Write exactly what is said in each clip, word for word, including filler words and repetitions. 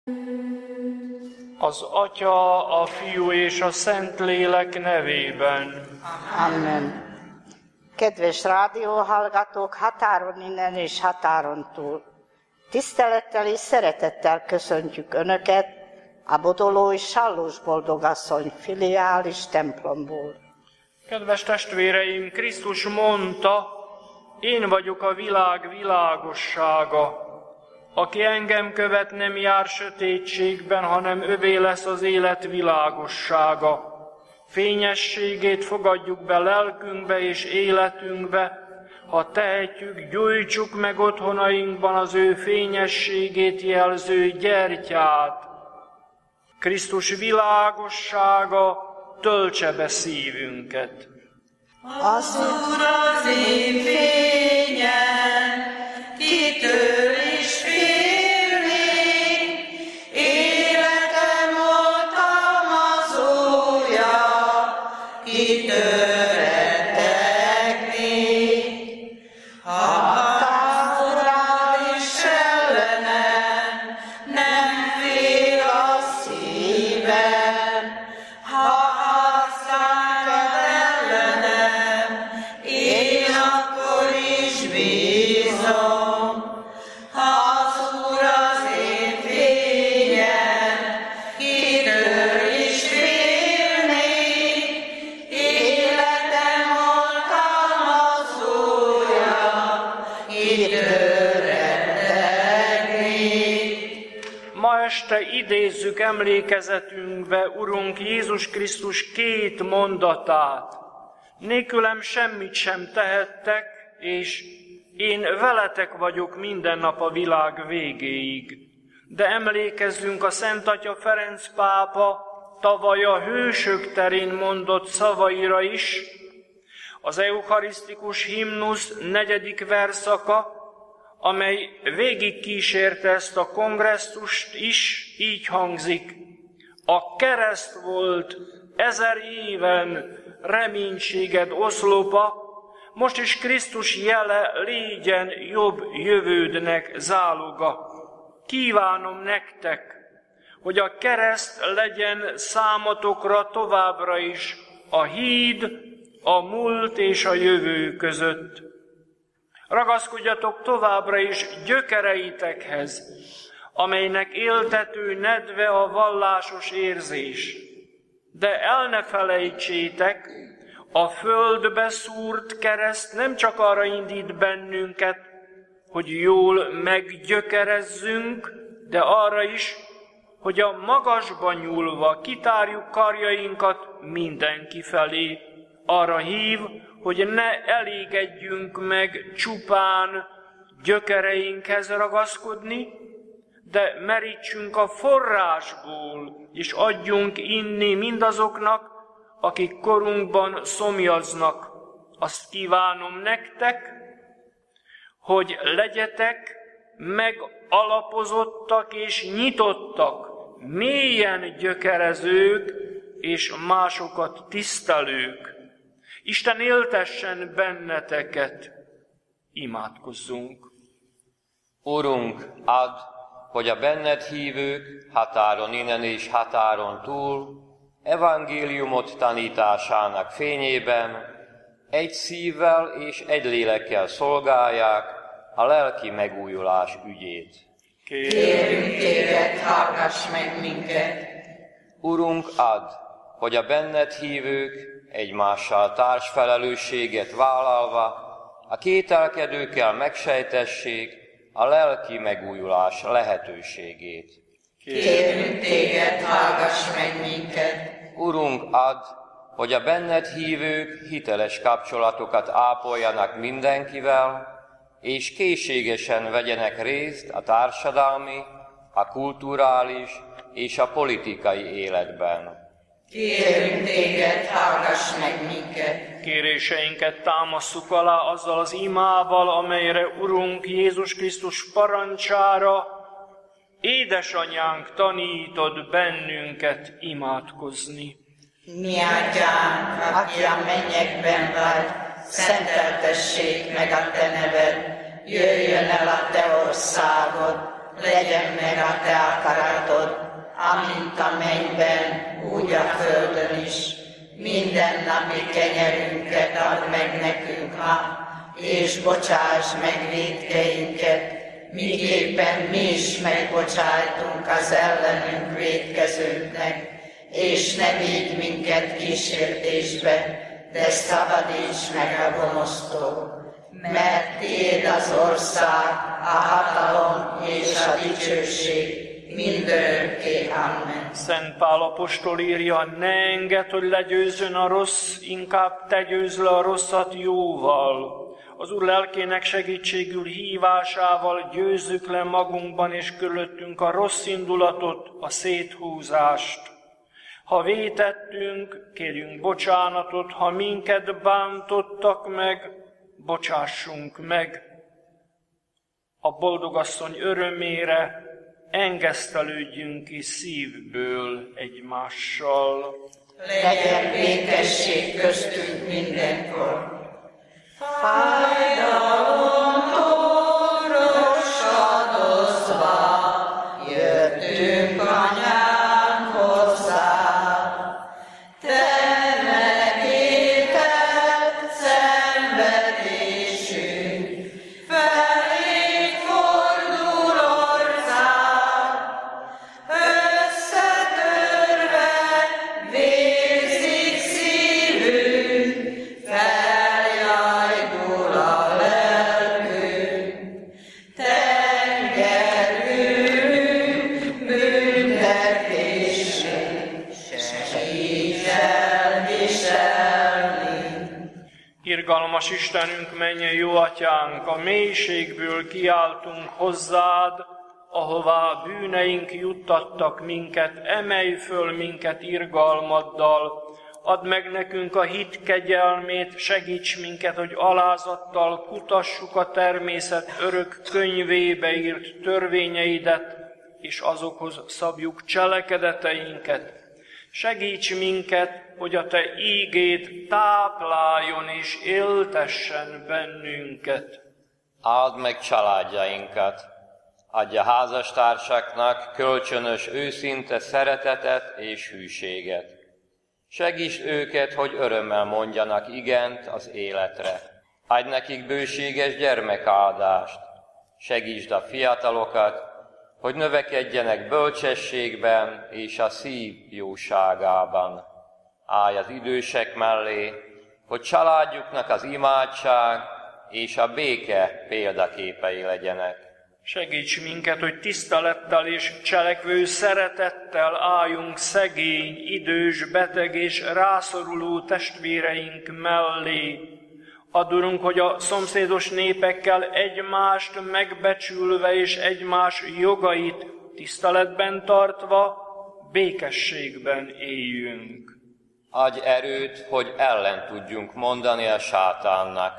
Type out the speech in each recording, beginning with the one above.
Az Atya, a Fiú és a Szentlélek nevében. Amen. Kedves rádióhallgatók, határon innen és határon túl. Tisztelettel és szeretettel köszöntjük Önöket a Bodolói Sallós Boldogasszony filiális templomból. Kedves testvéreim, Krisztus mondta, én vagyok a világ világossága. Aki engem követ, nem jár sötétségben, hanem övé lesz az élet világossága. Fényességét fogadjuk be lelkünkbe és életünkbe, ha tehetjük, gyújtsuk meg otthonainkban az ő fényességét jelző gyertyát. Krisztus világossága töltse be szívünket. Az Úr az én fényem, kitől is félnék, életem oltalmazója, kitől rettegnék. Ha távol rám is ellenem, nem fél a szívem, ha aztán ellenem, én akkor is bízom. Az Úr az én fényem, kitől is félnék, életem oltalmazója, kitől rettegnék. Ma este idézzük emlékezetünkbe Urunk Jézus Krisztus két mondatát. Nélkülem semmit sem tehettek, és én veletek vagyok minden nap a világ végéig. De emlékezzünk a Szent Atya Ferenc pápa tavaly a Hősök terén mondott szavaira is. Az eucharisztikus himnusz negyedik verszaka, amely végigkísérte ezt a kongresszust is, így hangzik. A kereszt volt ezer éven reménységed oszlopa, most is Krisztus jele légyen jobb jövődnek záloga. Kívánom nektek, hogy a kereszt legyen számotokra továbbra is a híd, a múlt és a jövő között. Ragaszkodjatok továbbra is gyökereitekhez, amelynek éltető nedve a vallásos érzés. De el ne felejtsétek, a földbe szúrt kereszt nem csak arra indít bennünket, hogy jól meggyökerezzünk, de arra is, hogy a magasba nyúlva kitárjuk karjainkat mindenki felé. Arra hív, hogy ne elégedjünk meg csupán gyökereinkhez ragaszkodni, de merítsünk a forrásból, és adjunk inni mindazoknak, akik korunkban szomjaznak. Azt kívánom nektek, hogy legyetek megalapozottak és nyitottak, mélyen gyökerezők és másokat tisztelők. Isten éltessen benneteket, imádkozzunk. Urunk, add, hogy a benned hívők határon innen és határon túl evangéliumot tanításának fényében egy szívvel és egy lélekkel szolgálják a lelki megújulás ügyét. Kérünk téged, hallgass meg minket! Urunk, add, hogy a benned hívők egymással társfelelősséget vállalva a kételkedőkkel megsejtessék a lelki megújulás lehetőségét. Kérünk téged, hallgass meg minket! Urunk, add, hogy a benned hívők hiteles kapcsolatokat ápoljanak mindenkivel, és készségesen vegyenek részt a társadalmi, a kulturális és a politikai életben. Kérünk téged, hallgass meg minket! Kéréseinket támasszuk alá azzal az imával, amelyre Urunk Jézus Krisztus parancsára, édesanyánk tanított bennünket imádkozni. Mi atyánk, aki a mennyekben vagy, szenteltessék meg a te neved, jöjjön el a te országod, legyen meg a te akaratod, amint a mennyben, úgy a földön is. Mindennapi kenyerünket add meg nekünk ma, és bocsáss meg vétkeinket, miképpen mi is megbocsájtunk az ellenünk vétkezőknek, és ne vigy minket kísértésbe, de szabadíts meg a gonosztól. Mert tiéd az ország, a hatalom és a dicsőség mindörökké. Amen. Szent Pál apostol írja, ne engedd, hogy legyőzzön a rossz, inkább te győzd le a rosszat jóval. Az Úr lelkének segítségül hívásával győzzük le magunkban és körülöttünk a rossz indulatot, a széthúzást. Ha vétettünk, kérjünk bocsánatot, ha minket bántottak meg, bocsássunk meg. A boldogasszony örömére engesztelődjünk ki szívből egymással. Legyen békesség köztünk mindenkor. Fájdalomtól rosszadozva jöttünk anyám hozzád. Te megélted szenvedésünk, feléd fordul orcád, összetörve vérzik szívünk, feljajdul a lelkünk. Tengerünk büntetését, segíts elviselni. Irgalmas Istenünk, mennyei jó atyánk, a mélységből kiáltunk hozzád, ahová bűneink juttattak minket, emelj föl minket irgalmaddal, add meg nekünk a hit kegyelmét, segíts minket, hogy alázattal kutassuk a természet örök könyvébe írt törvényeidet, és azokhoz szabjuk cselekedeteinket. Segíts minket, hogy a te ígéd tápláljon és éltessen bennünket. Áld meg családjainkat, adja házastársaknak kölcsönös őszinte szeretetet és hűséget. Segítsd őket, hogy örömmel mondjanak igent az életre. Adj nekik bőséges gyermekáldást. Segítsd a fiatalokat, hogy növekedjenek bölcsességben és a szív jóságában. Állj az idősek mellé, hogy családjuknak az imádság és a béke példaképei legyenek. Segíts minket, hogy tisztelettel és cselekvő szeretettel álljunk szegény, idős, beteg és rászoruló testvéreink mellé. Add, Urunk, hogy a szomszédos népekkel egymást megbecsülve és egymás jogait tiszteletben tartva, békességben éljünk. Adj erőt, hogy ellen tudjunk mondani a sátánnak.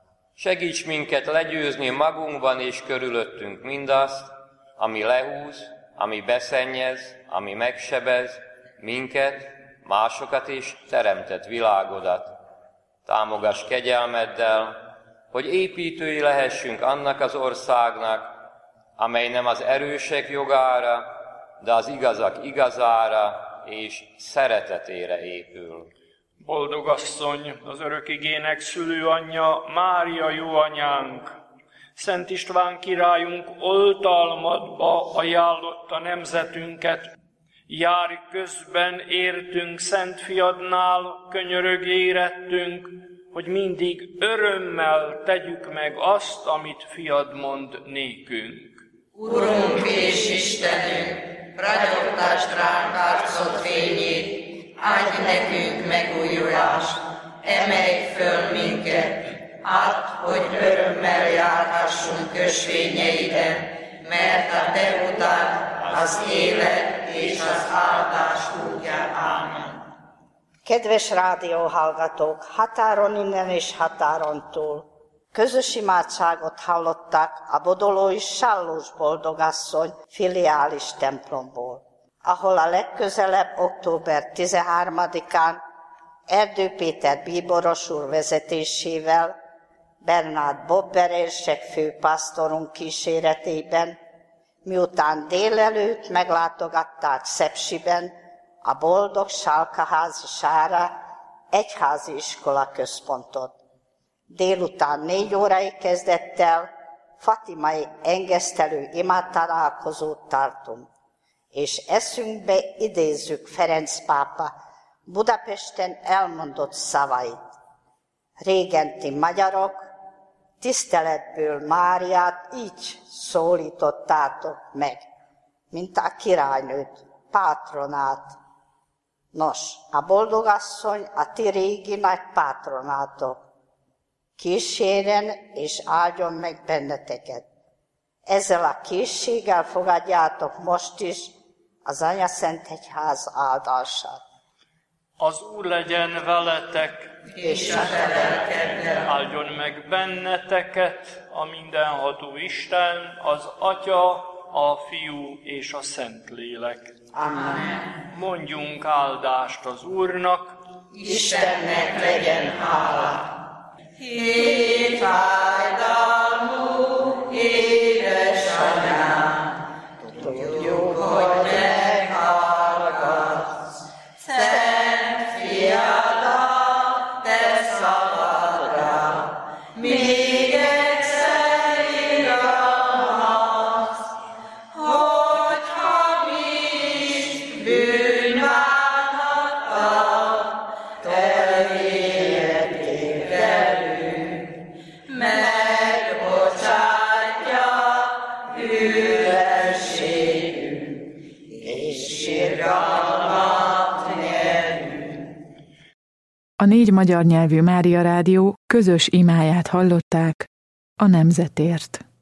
Segíts minket legyőzni magunkban és körülöttünk mindazt, ami lehúz, ami beszennyez, ami megsebez minket, másokat és teremtett világodat. Támogass kegyelmeddel, hogy építői lehessünk annak az országnak, amely nem az erősek jogára, de az igazak igazára és szeretetére épül. Boldog asszony, az örök igének szülőanyja, Mária jó anyánk, Szent István királyunk oltalmadba ajánlotta nemzetünket. Járj közben értünk Szent Fiadnál, könyörög érettünk, hogy mindig örömmel tegyük meg azt, amit Fiad mond nékünk. Urunk és Istenünk, ragyogtasd ránk arcod fényét, adj nekünk megújulást, emelj föl minket, add, hogy örömmel járhassunk ösvényeiden, mert a te utad az élet és az áldás útja. Ámen. Kedves rádióhallgatók, határon innen és határon túl, közös imádságot hallották a bodolói Sallós boldogasszony filiális templomból, ahol a legközelebb október tizenharmadikán Erdő Péter bíboros úr vezetésével, Bernát Bobber érsek főpásztorunk kíséretében Miután délelőtt meglátogatták Szepsiben a Boldog Sálkaházi Sára egyházi iskola központot. Délután négy órai kezdettel fatimai engesztelő imátalálkozót tartunk, és eszünkbe idézzük Ferenc pápa Budapesten elmondott szavait. Régenti magyarok, tiszteletből Máriát így szólítottátok meg, mint a királynőt, pátronát. Nos, a boldogasszony a ti régi nagy pátronátok. Kísérjen és áldjon meg benneteket. Ezzel a készséggel fogadjátok most is az Anyaszentegyház áldását. Az Úr legyen veletek, és a te lelkeddel. áldjon meg benneteket a mindenható Isten, az Atya, a Fiú és a Szentlélek. Amen. Mondjunk áldást az Úrnak. Istennek legyen hála. Hét fájdalmú édesanyám, tudjuk, hogy meghallgatsz. Szent fiadat, te szabadra, még egyszer iramhatsz, hogyha mi is bűnbánhattak, te éltél velünk, megbocsátja bűnösségünk, és irgalmat nyerünk. A négy magyar nyelvű Mária Rádió közös imáját hallották a nemzetért.